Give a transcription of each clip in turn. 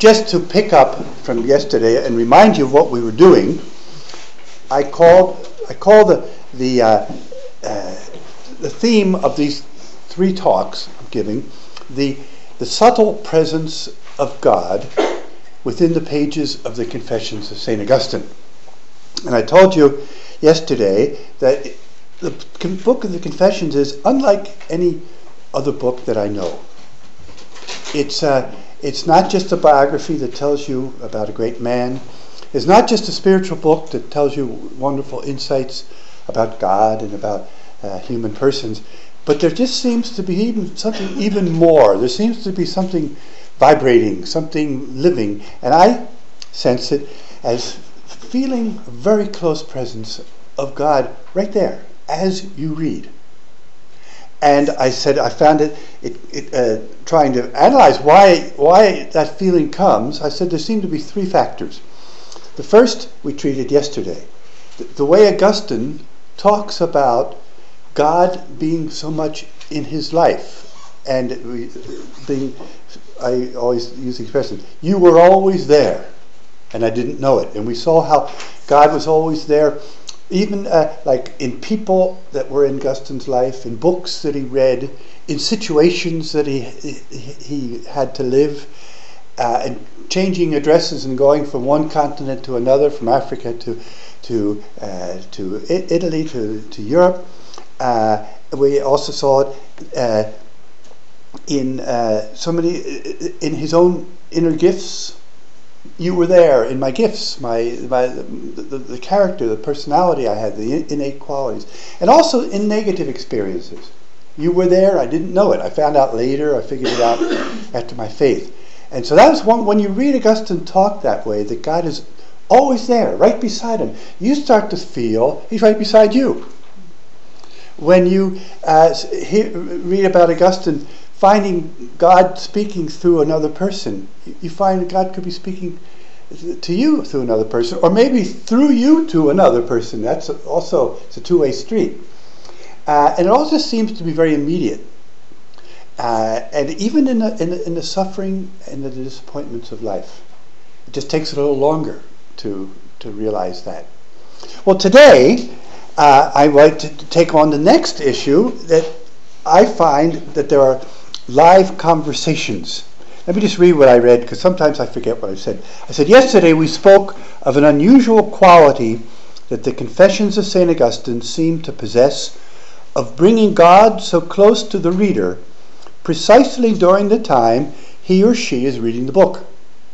just to pick up from yesterday and remind you of what we were doing, I call the theme of these 3 talks I'm giving the subtle presence of God within the pages of the Confessions of St. Augustine. And I told you yesterday that the book of the Confessions is unlike any other book that I know. It's not just a biography that tells you about a great man. It's not just a spiritual book that tells you wonderful insights about God and about human persons, but there just seems to be something even more. There seems to be something vibrating, something living, and I sense it as feeling a very close presence of God right there as you read. And I said I found it trying to analyze why that feeling comes. I said there seem to be 3 factors. The first we treated yesterday. The way Augustine talks about God being so much in his life, and I always use the expression, you were always there, and I didn't know it. And we saw how God was always there, even like in people that were in Augustine's life, in books that he read, in situations that he had to live, and changing addresses and going from one continent to another, from Africa to Italy to Europe. We also saw it in so many in his own inner gifts. You were there in my gifts, the character, the personality I had, the innate qualities, and also in negative experiences. You were there. I didn't know it. I found out later. I figured it out after my faith. And so that was one. When you read Augustine talk that way, that God is always there, right beside him, you start to feel he's right beside you. When you read about Augustine finding God speaking through another person, you find God could be speaking to you through another person, or maybe through you to another person. That's also, it's a 2-way street. And it all just seems to be very immediate. And even in the suffering and the disappointments of life, it just takes a little longer to realize that. Well, today, I'd like to take on the next issue that I find that there are live conversations. Let me just read what I read, because sometimes I forget what I said. I said, yesterday we spoke of an unusual quality that the Confessions of St. Augustine seem to possess, of bringing God so close to the reader precisely during the time he or she is reading the book.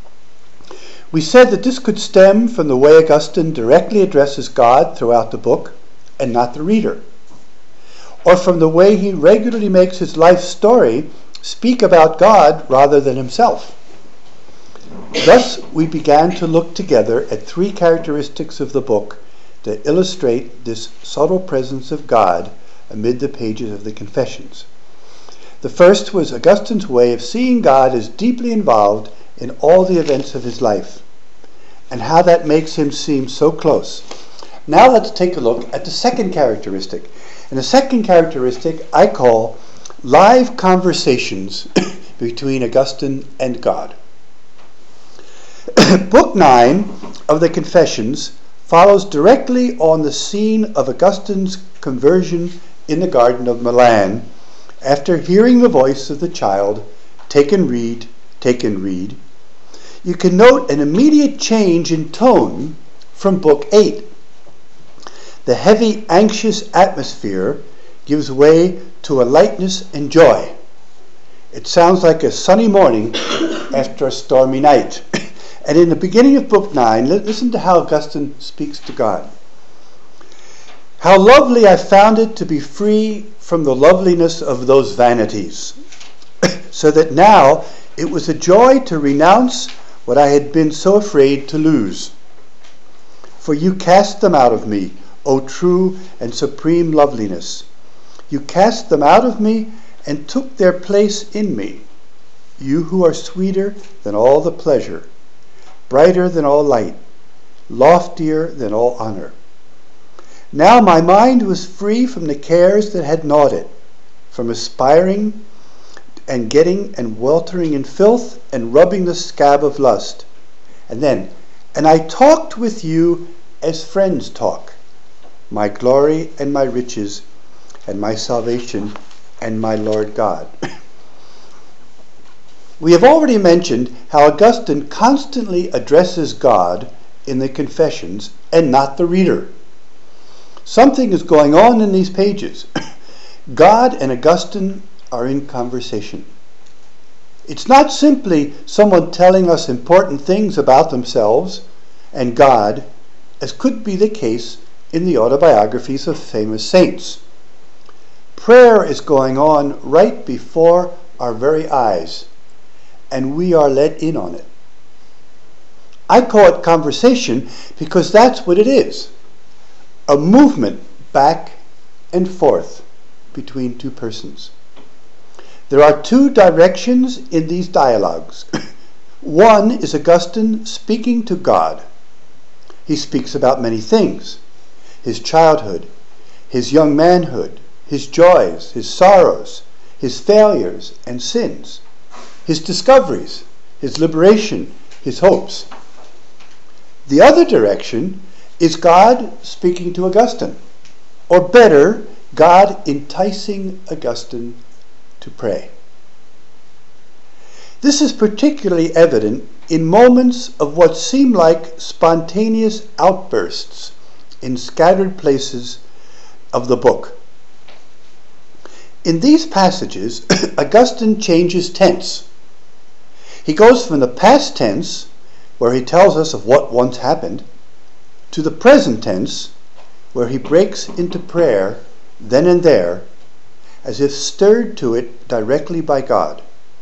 We said that this could stem from the way Augustine directly addresses God throughout the book and not the reader, or from the way he regularly makes his life story speak about God rather than himself. Thus, we began to look together at 3 characteristics of the book that illustrate this subtle presence of God amid the pages of the Confessions. The first was Augustine's way of seeing God as deeply involved in all the events of his life, and how that makes him seem so close. Now let's take a look at the second characteristic. And the second characteristic I call live conversations between Augustine and God. Book 9 of the Confessions follows directly on the scene of Augustine's conversion in the Garden of Milan, after hearing the voice of the child, "Take and read, take and read." You can note an immediate change in tone from Book 8. The heavy, anxious atmosphere gives way to a lightness and joy. It sounds like a sunny morning after a stormy night. And in the beginning of Book 9, listen to how Augustine speaks to God. "How lovely I found it to be free from the loveliness of those vanities, so that now it was a joy to renounce what I had been so afraid to lose. For you cast them out of me, O true and supreme loveliness. You cast them out of me and took their place in me, you who are sweeter than all the pleasure, brighter than all light, loftier than all honor. Now my mind was free from the cares that had gnawed it, from aspiring and getting and weltering in filth and rubbing the scab of lust. And then, and I talked with you as friends talk, my glory and my riches and my salvation and my Lord God. We have already mentioned how Augustine constantly addresses God in the Confessions and not the reader. Something is going on in these pages. God and Augustine are in conversation. It's not simply someone telling us important things about themselves and God, as could be the case in the autobiographies of famous saints. Prayer is going on right before our very eyes, and we are let in on it. I call it conversation because that's what it is. A movement back and forth between two persons. There are two directions in these dialogues. One is Augustine speaking to God. He speaks about many things: his childhood, his young manhood, his joys, his sorrows, his failures and sins, his discoveries, his liberation, his hopes. The other direction is God speaking to Augustine, or better, God enticing Augustine to pray. This is particularly evident in moments of what seem like spontaneous outbursts in scattered places of the book. In these passages, Augustine changes tense. He goes from the past tense, where he tells us of what once happened, to the present tense, where he breaks into prayer then and there, as if stirred to it directly by God.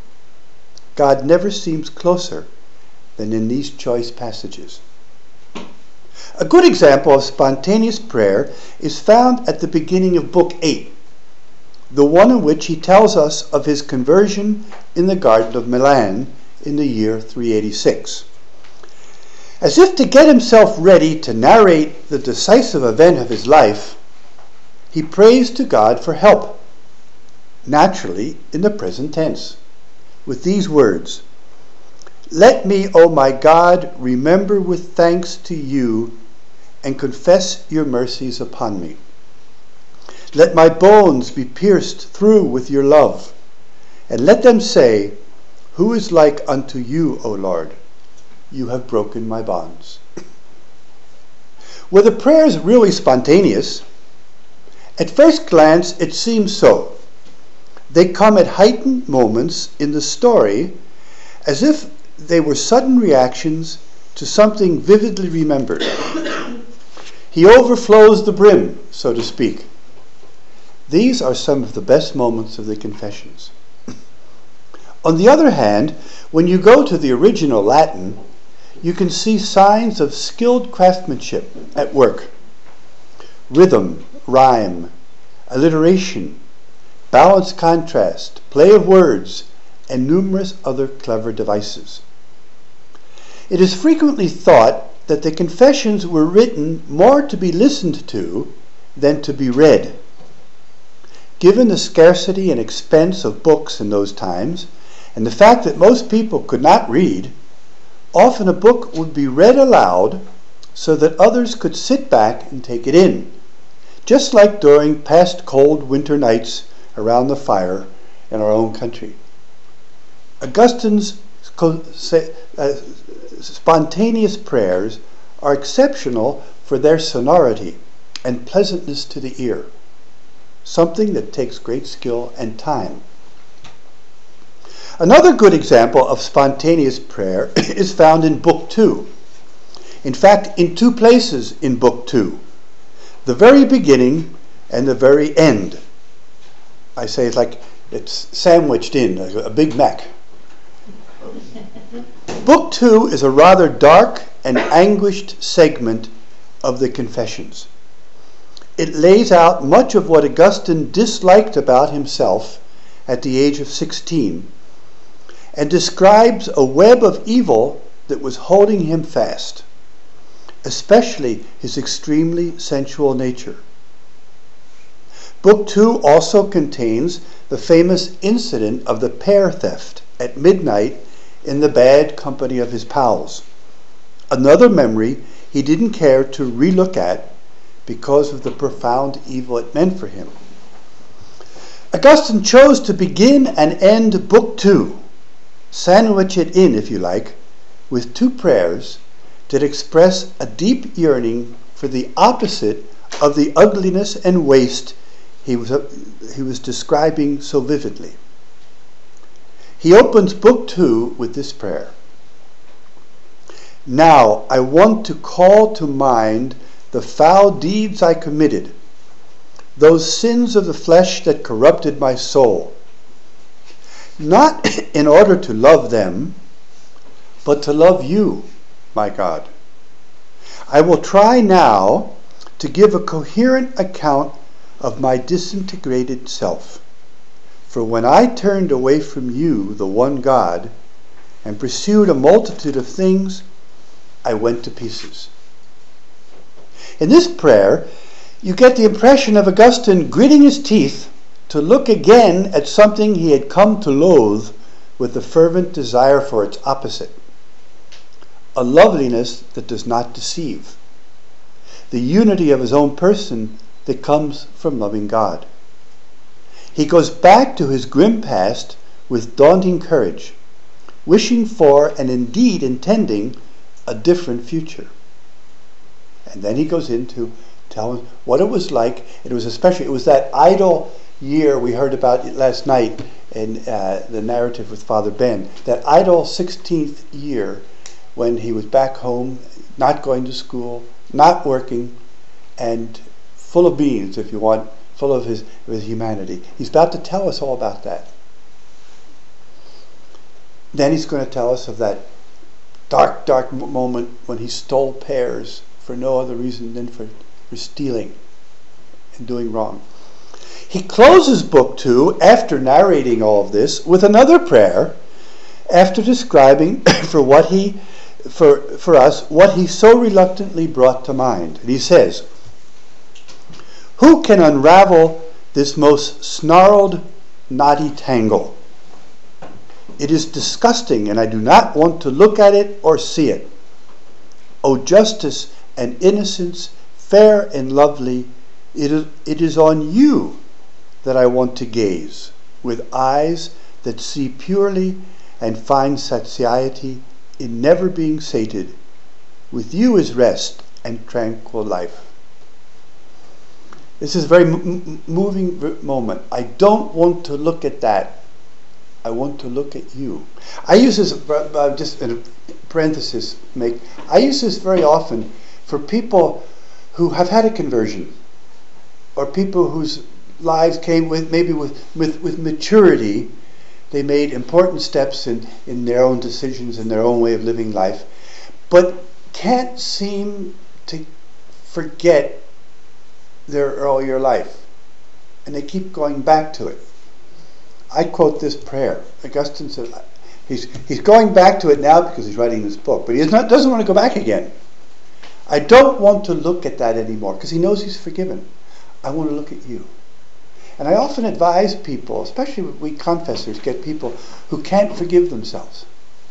God never seems closer than in these choice passages. A good example of spontaneous prayer is found at the beginning of Book 8, the one in which he tells us of his conversion in the Garden of Milan in the year 386. As if to get himself ready to narrate the decisive event of his life, he prays to God for help, naturally in the present tense, with these words: "Let me, O my God, remember with thanks to you and confess your mercies upon me. Let my bones be pierced through with your love, and let them say, who is like unto you, O Lord? You have broken my bonds." Were the prayers really spontaneous? At first glance, it seems so. They come at heightened moments in the story, as if they were sudden reactions to something vividly remembered. He overflows the brim, so to speak. These are some of the best moments of the Confessions. On the other hand, when you go to the original Latin, you can see signs of skilled craftsmanship at work. Rhythm, rhyme, alliteration, balanced contrast, play of words, and numerous other clever devices. It is frequently thought that the Confessions were written more to be listened to than to be read. Given the scarcity and expense of books in those times, and the fact that most people could not read, often a book would be read aloud so that others could sit back and take it in, just like during past cold winter nights around the fire in our own country. Augustine's spontaneous prayers are exceptional for their sonority and pleasantness to the ear, something that takes great skill and time. Another good example of spontaneous prayer is found in Book 2. In fact, in two places in Book 2, the very beginning and the very end. I say it's like it's sandwiched in, like a Big Mac. Book 2 is a rather dark and anguished segment of the Confessions. It lays out much of what Augustine disliked about himself at the age of 16 and describes a web of evil that was holding him fast, especially his extremely sensual nature. Book 2 also contains the famous incident of the pear theft at midnight in the bad company of his pals. Another memory he didn't care to relook at because of the profound evil it meant for him. Augustine chose to begin and end Book 2, sandwich it in, if you like, with two prayers that express a deep yearning for the opposite of the ugliness and waste he was describing so vividly. He opens Book 2 with this prayer. Now I want to call to mind the foul deeds I committed, those sins of the flesh that corrupted my soul, not in order to love them, but to love you, my God. I will try now to give a coherent account of my disintegrated self. For when I turned away from you, the one God, and pursued a multitude of things, I went to pieces. In this prayer, you get the impression of Augustine gritting his teeth to look again at something he had come to loathe with the fervent desire for its opposite. A loveliness that does not deceive. The unity of his own person that comes from loving God. He goes back to his grim past with daunting courage, wishing for and indeed intending a different future. And then he goes into telling what it was like. It was that idle year we heard about last night in the narrative with Father Ben. That idle 16th year when he was back home, not going to school, not working, and full of beans, if you want, full of his humanity. He's about to tell us all about that. Then he's going to tell us of that dark, dark moment when he stole pears for no other reason than for stealing and doing wrong. He closes Book 2, after narrating all of this, with another prayer, after describing for us what he so reluctantly brought to mind. And he says, who can unravel this most snarled, knotty tangle? It is disgusting, and I do not want to look at it or see it. O justice and innocence, fair and lovely, it is on you that I want to gaze, with eyes that see purely and find satiety in never being sated. With you is rest and tranquil life. This is a very moving moment. I don't want to look at that. I want to look at you. I use this, just in a parenthesis, I use this very often for people who have had a conversion, or people whose lives came with maturity. They made important steps in their own decisions and their own way of living life, but can't seem to forget their earlier life, and they keep going back to it. I quote this prayer. Augustine said he's going back to it now because he's writing this book, but he doesn't want to go back again. I don't want to look at that anymore because he knows he's forgiven. I want to look at you. And I often advise people, especially we confessors, get people who can't forgive themselves,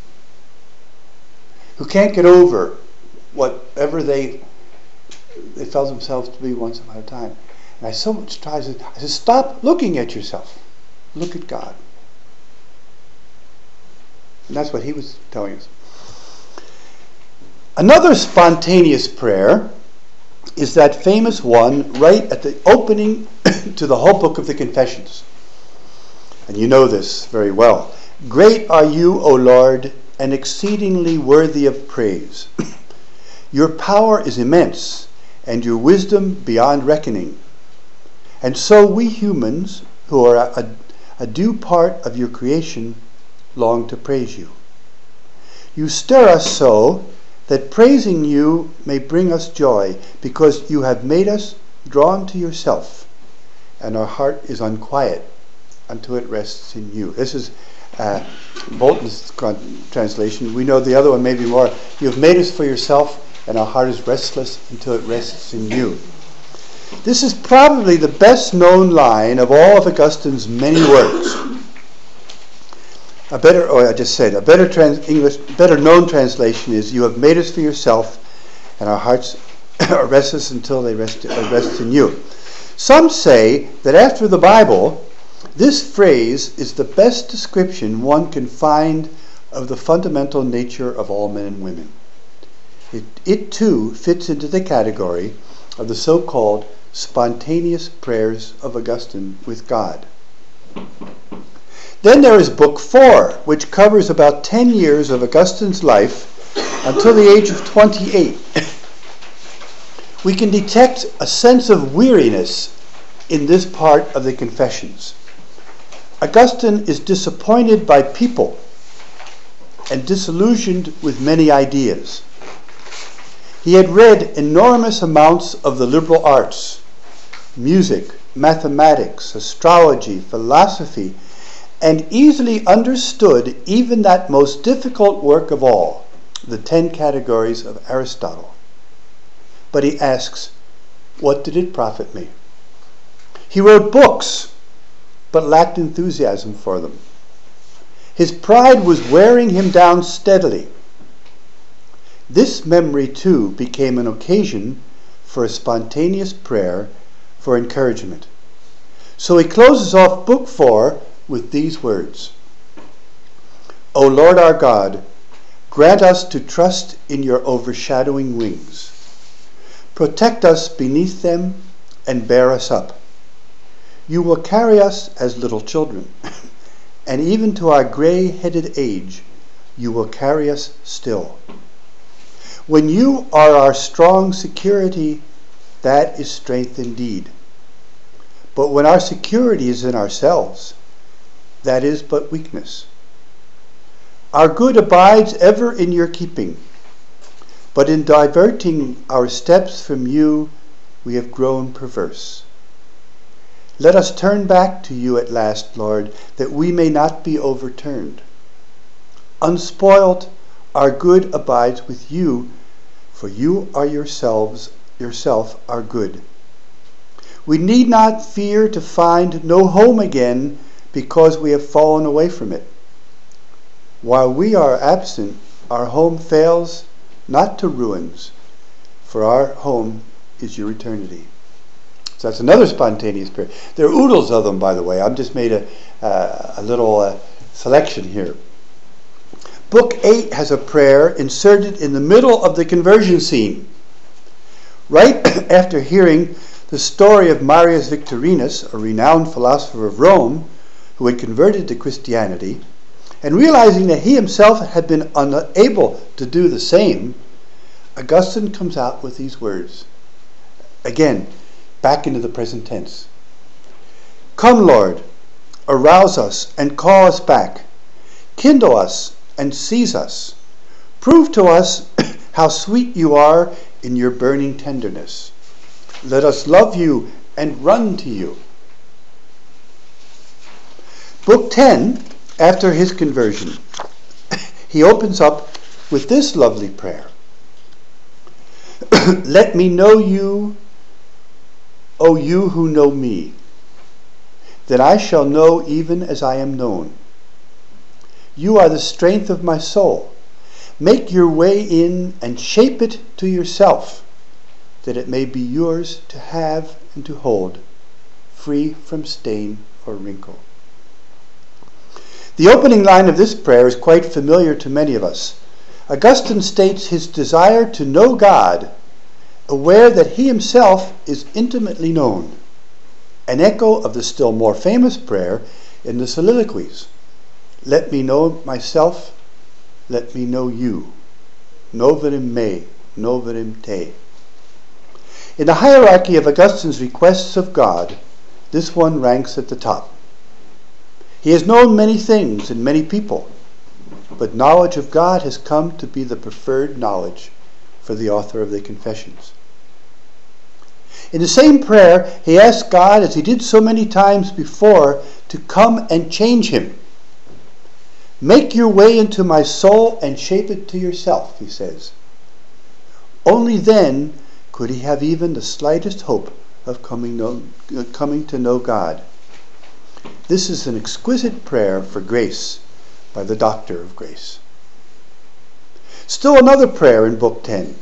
who can't get over whatever they felt themselves to be once upon a time. And I so much try to I said, stop looking at yourself. Look at God. And that's what he was telling us. Another spontaneous prayer is that famous one right at the opening to the whole book of the Confessions. And you know this very well. Great are you, O Lord, and exceedingly worthy of praise. Your power is immense, and your wisdom beyond reckoning. And so we humans, who are a due part of your creation, long to praise you. You stir us so that praising you may bring us joy, because you have made us drawn to yourself, and our heart is unquiet until it rests in you. This is Bolton's translation. We know the other one may be more, you have made us for yourself, and our heart is restless until it rests in you. This is probably the best known line of all of Augustine's many works. A better known translation is, "You have made us for yourself, and our hearts are restless until they rest in you." Some say that after the Bible, this phrase is the best description one can find of the fundamental nature of all men and women. It too fits into the category of the so-called spontaneous prayers of Augustine with God. Then there is Book 4, which covers about 10 years of Augustine's life until the age of 28. We can detect a sense of weariness in this part of the Confessions. Augustine is disappointed by people and disillusioned with many ideas. He had read enormous amounts of the liberal arts, music, mathematics, astrology, philosophy, and easily understood even that most difficult work of all, the 10 Categories of Aristotle. But he asks, what did it profit me? He wrote books, but lacked enthusiasm for them. His pride was wearing him down steadily. This memory, too, became an occasion for a spontaneous prayer for encouragement. So he closes off Book 4 with these words: "O Lord our God, grant us to trust in your overshadowing wings. Protect us beneath them and bear us up. You will carry us as little children, and even to our gray-headed age, you will carry us still. When you are our strong security, that is strength indeed. But when our security is in ourselves, that is but weakness. Our good abides ever in your keeping, but in diverting our steps from you, we have grown perverse. Let us turn back to you at last, Lord, that we may not be overturned. Unspoilt, our good abides with you, for you are yourself are good. We need not fear to find no home again because we have fallen away from it. While we are absent, our home fails not to ruins, for our home is your eternity." So that's another spontaneous prayer. There are oodles of them, by the way. I've just made a little selection here. Book 8 has a prayer inserted in the middle of the conversion scene. Right after hearing the story of Marius Victorinus, a renowned philosopher of Rome who had converted to Christianity, and realizing that he himself had been unable to do the same, Augustine comes out with these words. Again, back into the present tense. "Come, Lord, arouse us and call us back. Kindle us and seize us. Prove to us how sweet you are in your burning tenderness. Let us love you and run to you." Book 10, after his conversion, he opens up with this lovely prayer. "Let me know you, O you who know me, that I shall know even as I am known. You are the strength of my soul. Make your way in and shape it to yourself, that it may be yours to have and to hold, free from stain or wrinkle." The opening line of this prayer is quite familiar to many of us. Augustine states his desire to know God, aware that he himself is intimately known, an echo of the still more famous prayer in the Soliloquies. "Let me know myself, let me know you. Noverim me, noverim te." In the hierarchy of Augustine's requests of God, this one ranks at the top. He has known many things and many people, but knowledge of God has come to be the preferred knowledge for the author of the Confessions. In the same prayer, he asks God, as he did so many times before, to come and change him. "Make your way into my soul and shape it to yourself," he says. Only then could he have even the slightest hope of coming to know God. This is an exquisite prayer for grace by the Doctor of Grace. Still another prayer in Book 10.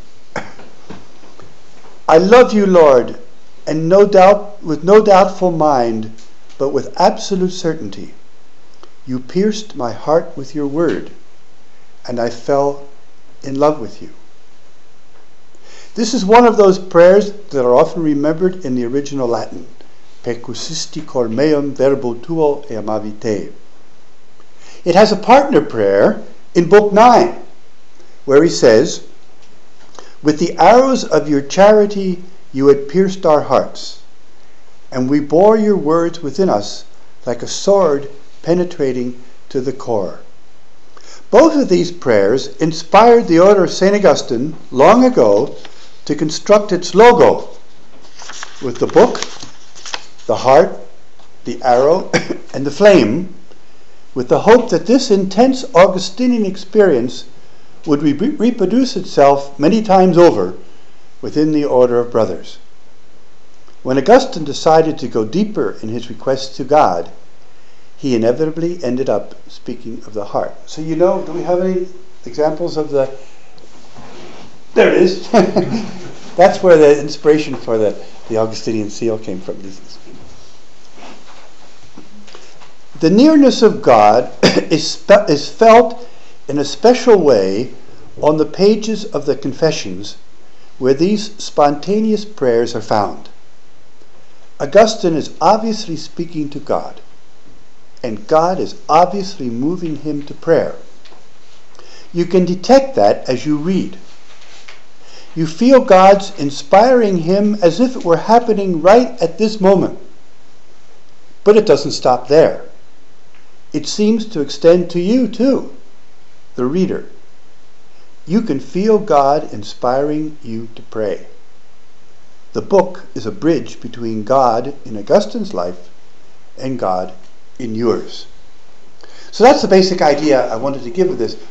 I love you, Lord, and with no doubtful mind, but with absolute certainty. You pierced my heart with your word, and I fell in love with you. This is one of those prayers that are often remembered in the original Latin. Percussisti cor meum verbo tuo e amavi te. It has a partner prayer in Book 9, where he says, with the arrows of your charity you had pierced our hearts, and we bore your words within us like a sword penetrating to the core. Both of these prayers inspired the order of St. Augustine long ago to construct its logo with the book, the heart, the arrow, and the flame, with the hope that this intense Augustinian experience would reproduce itself many times over within the order of brothers. When Augustine decided to go deeper in his request to God, he inevitably ended up speaking of the heart. So do we have any examples of the... There it is. That's where the inspiration for the Augustinian seal came from. The nearness of God is felt in a special way on the pages of the Confessions where these spontaneous prayers are found. Augustine is obviously speaking to God, and God is obviously moving him to prayer. You can detect that as you read. You feel God's inspiring him as if it were happening right at this moment. But it doesn't stop there. It seems to extend to you too, the reader. You can feel God inspiring you to pray. The book is a bridge between God in Augustine's life and God in yours. So that's the basic idea I wanted to give of this.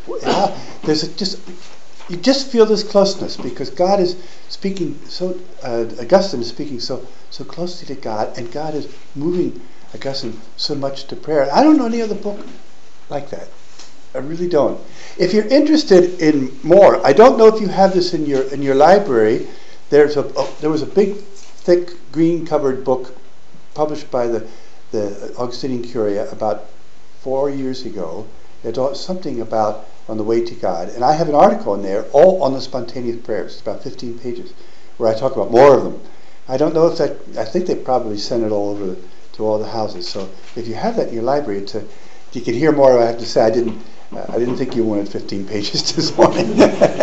You just feel this closeness because God is speaking Augustine is speaking so closely to God, and God is moving Augustine so much to prayer. I don't know any other book like that. I really don't. If you're interested in more, I don't know if you have this in your library. There was a big, thick, green-covered book published by the Augustinian Curia about 4 years ago. It's something about On the Way to God. And I have an article in there, all on the spontaneous prayers. It's about 15 pages, where I talk about more of them. I don't know if I think they probably sent it all over to all the houses. So if you have that in your library, you can hear more. I have to say, I didn't think you wanted 15 pages this morning.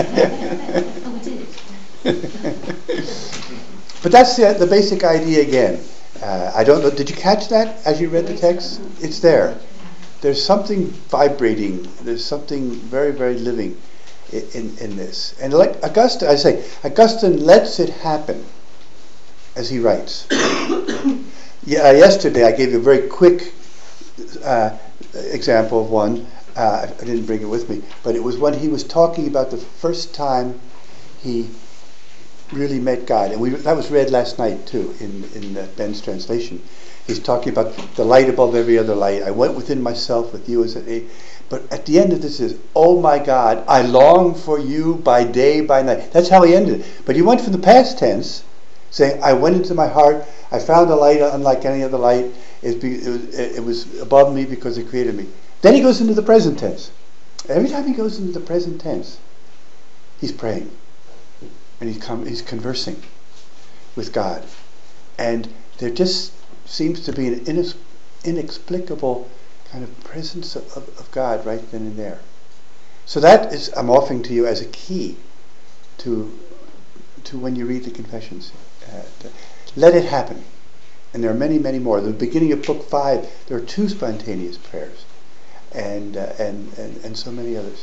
But that's the basic idea again. I don't know, did you catch that as you read the text? It's there. There's something vibrating. There's something very, very living in this. And like Augustine lets it happen as he writes. Yesterday I gave you a very quick example of one. I didn't bring it with me, but it was when he was talking about the first time he really met God. And that was read last night too in Ben's translation. He's talking about the light above every other light. I went within myself with you as but at the end of this is, oh my God, I long for you by day, by night. That's how he ended it. But he went from the past tense, saying, I went into my heart, I found a light unlike any other light. It was above me because it created me. Then he goes into the present tense. Every time he goes into the present tense, he's praying. And he's conversing with God. And there just seems to be an inexplicable kind of presence of God right then and there. So that is, I'm offering to you as a key to when you read the Confessions. Let it happen. And there are many, many more. At the beginning of Book 5, there are 2 spontaneous prayers. And so many others.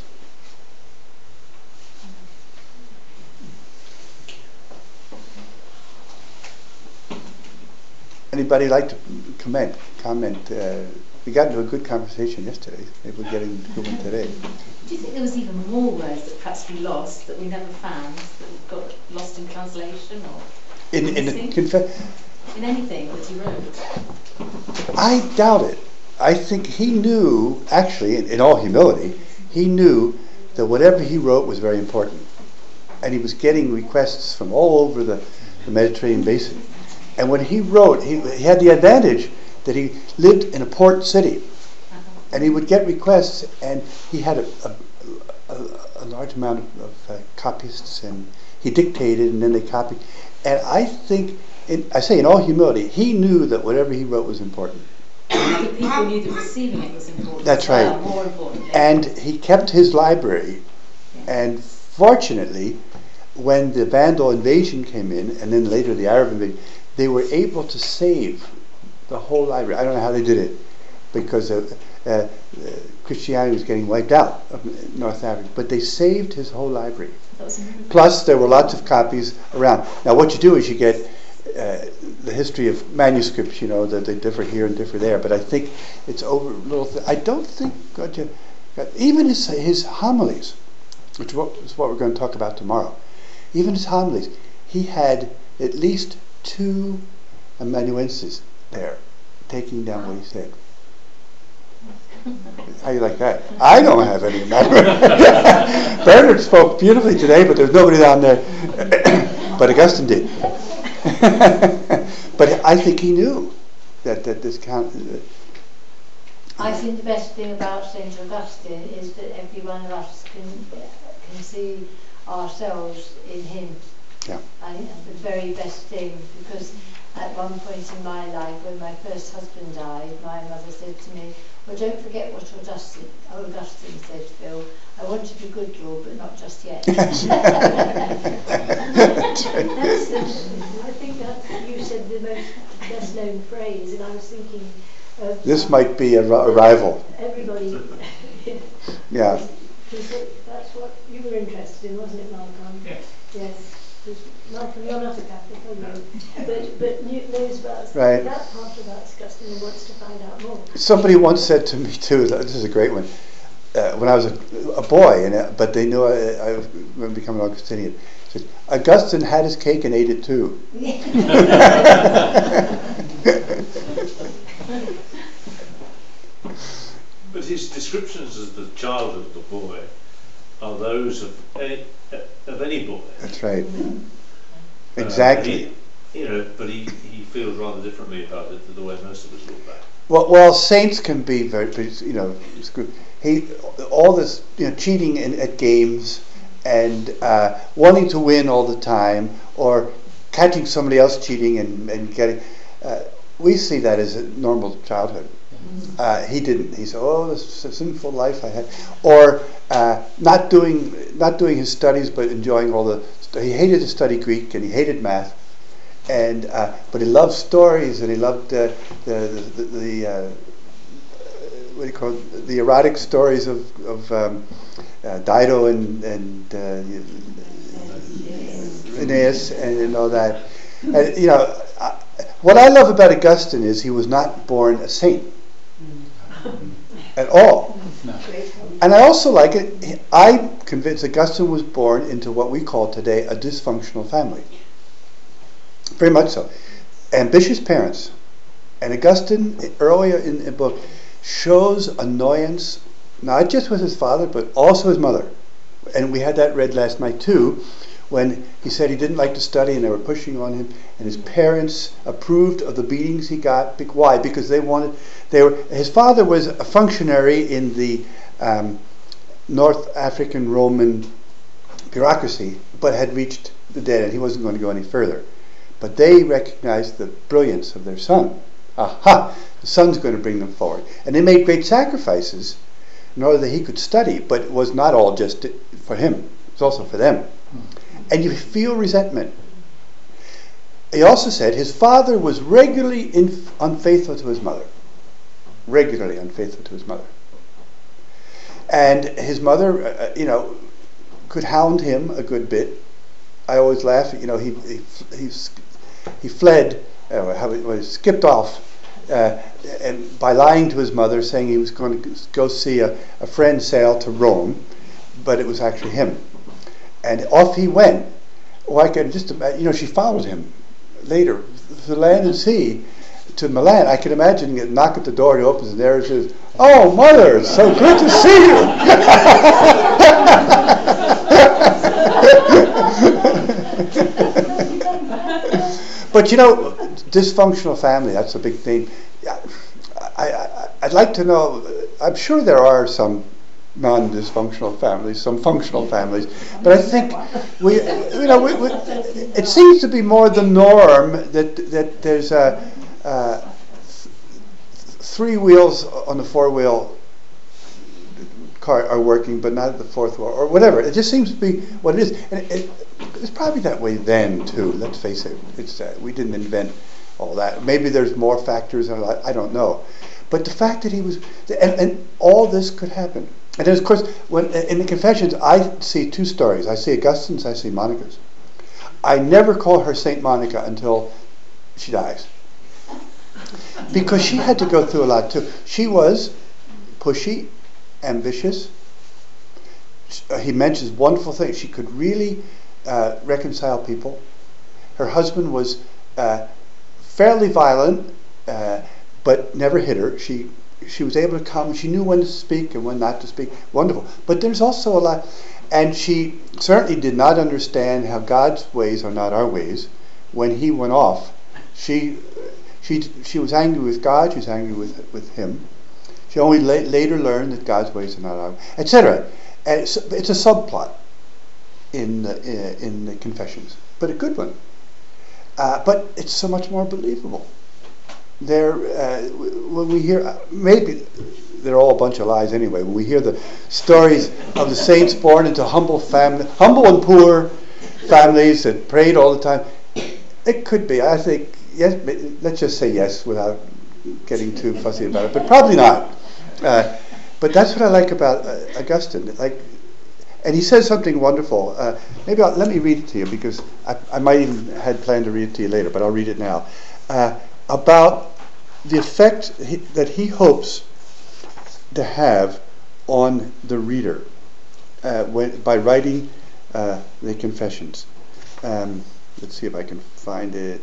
Anybody like to comment? We got into a good conversation yesterday. Maybe we're getting into a good one today. Do you think there was even more words that perhaps we lost that we never found, that got lost in translation or in the in anything that he wrote? I doubt it. I think he knew, actually, in all humility, he knew that whatever he wrote was very important. And he was getting requests from all over the Mediterranean basin. And when he wrote, he had the advantage that he lived in a port city. And he would get requests, and he had a large amount of copyists, and he dictated, and then they copied. And I think, I say in all humility, he knew that whatever he wrote was important. The people knew that receiving it was important. That's right. More importantly. And he kept his library, and fortunately, when the Vandal invasion came in, and then later the Arab invasion, they were able to save the whole library. I don't know how they did it, because Christianity was getting wiped out of North Africa, but they saved his whole library. Plus, there were lots of copies around. Now, what you do is you get the history of manuscripts, that they differ here and differ there, but I think it's over little I don't think, even his homilies, which is what we're going to talk about tomorrow, even his homilies, he had at least 2 amanuenses there taking down what he said. How you like that? I don't have any amanuenses. Bernard spoke beautifully today, but there's nobody down there. But Augustine did. But I think he knew that this count. I think the best thing about St. Augustine is that every one of us can see ourselves in him. Yeah. I think that's the very best thing, because at one point in my life, when my first husband died, my mother said to me, "Well, don't forget what Augustine said, Phil. I want to be good, Lord, but not just yet." That's I think that you said the most best-known phrase, and I was thinking of... This might be a rival. Everybody... Yeah. That's what you were interested in, wasn't it, Malcolm? Yes. Malcolm, you're not a Catholic, are you? But knows about that part about Augustine and wants to find out more. Somebody once said to me too, this is a great one, when I was a boy, but they knew I was going to become an Augustinian. Said, Augustine had his cake and ate it too. But his descriptions as the childhood of the boy are those of any boy. That's right. Exactly. But he feels rather differently about it than the way most of us look back. Well, saints can be very, all this, cheating at games and wanting to win all the time, or catching somebody else cheating and getting. We see that as a normal childhood. He didn't. He said, "Oh, this sinful life I had," or not doing his studies, but enjoying all the. He hated to study Greek and he hated math, and but he loved stories and he loved the what do you call it? The erotic stories of Dido and Aeneas and all that. And what I love about Augustine is he was not born a saint at all. No. And I also like it. I'm convinced Augustine was born into what we call today a dysfunctional family. Very much so. Ambitious parents. And Augustine, earlier in the book, shows annoyance, not just with his father, but also his mother. And we had that read last night too, when he said he didn't like to study and they were pushing on him, and his parents approved of the beatings he got. Why? Because his father was a functionary in the North African Roman bureaucracy, but had reached the dead and he wasn't going to go any further. But they recognized the brilliance of their son. Aha! The son's going to bring them forward. And they made great sacrifices in order that he could study, but it was not all just for him. It was also for them. And you feel resentment. He also said his father was regularly unfaithful to his mother. Regularly unfaithful to his mother. And his mother, could hound him a good bit. I always laugh. He fled, skipped off, and by lying to his mother, saying he was going to go see a friend sail to Rome, but it was actually him. And off he went. Oh, I can just imagine. She followed him later, the land and sea to Milan, I can imagine a knock at the door, and he opens, and there it is. Oh, Mother, it's so good to see you. But you know, dysfunctional family, that's a big thing. I'd like to know, I'm sure there are some non-dysfunctional families, some functional families, but I think it seems to be more the norm that there's three wheels on the four-wheel car are working, but not at the fourth wheel, or whatever. It just seems to be what it is, and it's probably that way then too. Let's face it, we didn't invent all that. Maybe there's more factors, I don't know. But the fact that he was, and all this could happen. And then, of course, when in the Confessions, I see two stories. I see Augustine's, I see Monica's. I never call her Saint Monica until she dies. Because she had to go through a lot too. She was pushy, ambitious. He mentions wonderful things. She could really reconcile people. Her husband was fairly violent, but never hit her. She was able to come. She knew when to speak and when not to speak. Wonderful. But there's also a lot. And she certainly did not understand how God's ways are not our ways. When he went off, she was angry with God. She was angry with him. She only later learned that God's ways are not our ways, etc. And it's a subplot in the Confessions, but a good one. But it's so much more believable. When we hear, maybe they're all a bunch of lies anyway. When we hear the stories of the saints born into humble and poor families that prayed all the time, it could be. I think yes. Let's just say yes without getting too fussy about it. But probably not. But that's what I like about Augustine. And he says something wonderful. Maybe let me read it to you, because I might even had planned to read it to you later, but I'll read it now. About the effect that he hopes to have on the reader by writing the Confessions. Let's see if I can find it.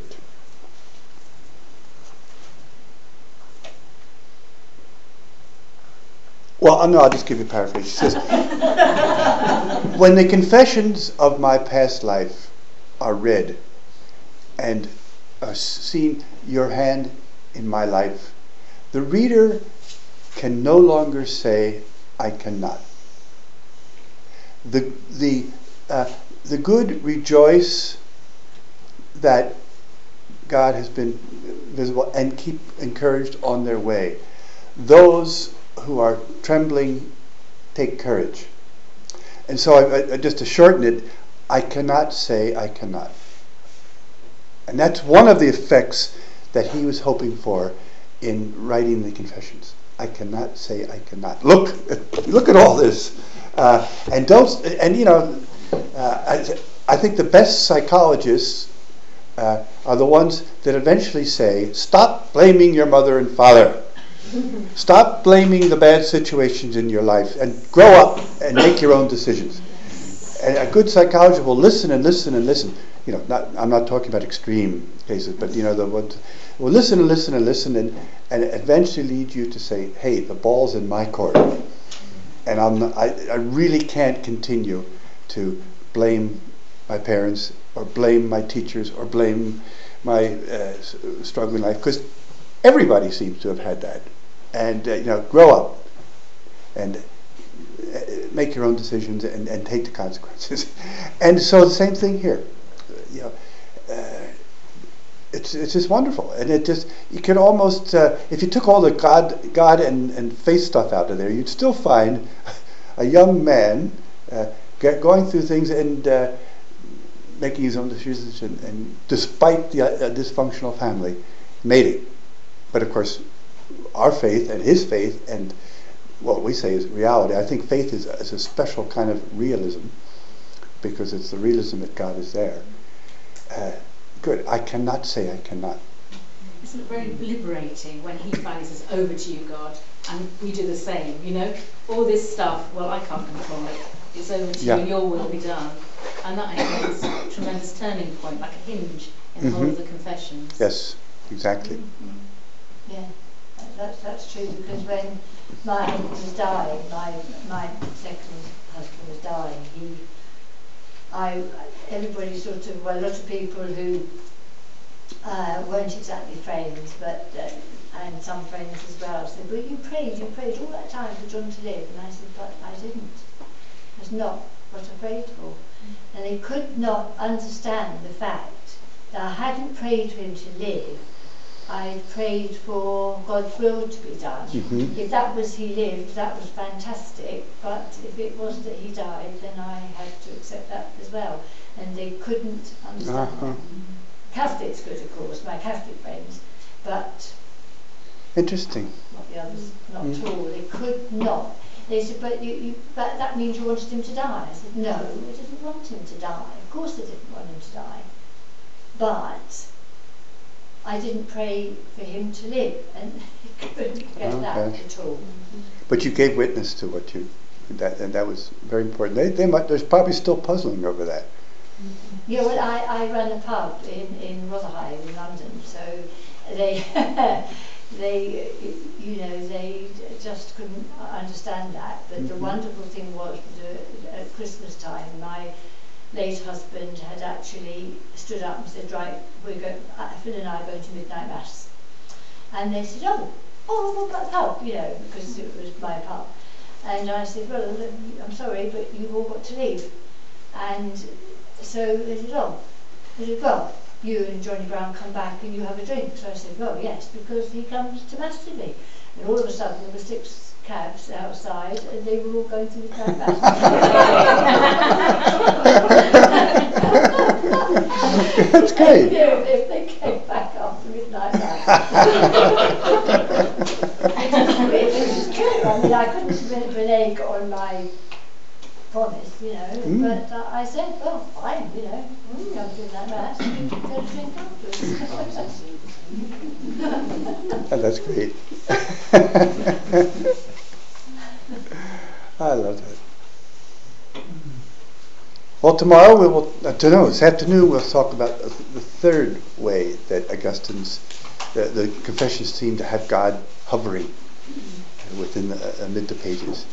Well, no, I'll just give you a paraphrase. He says, when the confessions of my past life are read and are seen your hand in my life, the reader can no longer say, I cannot. The good rejoice that God has been visible and keep encouraged on their way. Those who are trembling, take courage. And so I just to shorten it, I cannot say I cannot. And that's one of the effects that he was hoping for in writing the Confessions. I cannot say I cannot. Look at all this. I think the best psychologists are the ones that eventually say, stop blaming your mother and father. Stop blaming the bad situations in your life and grow up and make your own decisions. And a good psychologist will listen and listen and listen. I'm not talking about extreme cases, but the ones will listen and listen and listen and eventually lead you to say, hey, the ball's in my court. And I really can't continue to blame my parents or blame my teachers or blame my struggling life, because everybody seems to have had that. And grow up and make your own decisions and take the consequences. And so the same thing here. It's just wonderful, and you could almost if you took all the God and faith stuff out of there, you'd still find a young man going through things and making his own decisions, and despite the dysfunctional family, made it. But of course, our faith and his faith and what we say is reality. I think faith is a special kind of realism, because it's the realism that God is there. Good. I cannot say I cannot. Isn't it very liberating when he finally says, over to you, God, and we do the same, all this stuff, well, I can't control it. It's over to you, your will be done. And that I think is a tremendous turning point, like a hinge in the whole of the Confessions. Yes, exactly. Yeah, that's true, because when my husband was dying, my second husband was dying, everybody sort of, well, a lot of people who weren't exactly friends, but and some friends as well said, well, you prayed all that time for John to live. And I said, but I didn't. That's not what I prayed for. And they could not understand the fact that I hadn't prayed for him to live. I prayed for God's will to be done. Mm-hmm. If that was he lived, that was fantastic. But if it was that he died, then I had to accept that as well. And they couldn't understand that. Catholics could, of course, my Catholic friends, but interesting. Not the others, not at all. They could not. They said, but but that means you wanted him to die. I said, no, I didn't want him to die. Of course I didn't want him to die. But I didn't pray for him to live, and he couldn't get that at all. But you gave witness to what you, and that was very important. There's probably still puzzling over that. Yeah, well, I run a pub in Rotherhithe in London, so they they just couldn't understand that. But the wonderful thing was that at Christmas time, my late husband had actually stood up and said, right, Phil and I are going to midnight mass. And they said, oh, what about the pub, because it was my pub. And I said, well, I'm sorry, but you've all got to leave. And so they said, well, you and Johnny Brown come back and you have a drink. So I said, well, yes, because he comes to mass with me. And all of a sudden there were 6 cabs outside and they were all going to midnight mass. That's great. If they came back after midnight mass. It was true. I mean, I couldn't renege on my promise, but I said, well, fine, come to that mass and go to drink afterwards. That's great. I love that. Well, tomorrow this afternoon we'll talk about the third way that the Confessions seem to have God hovering within amid the pages.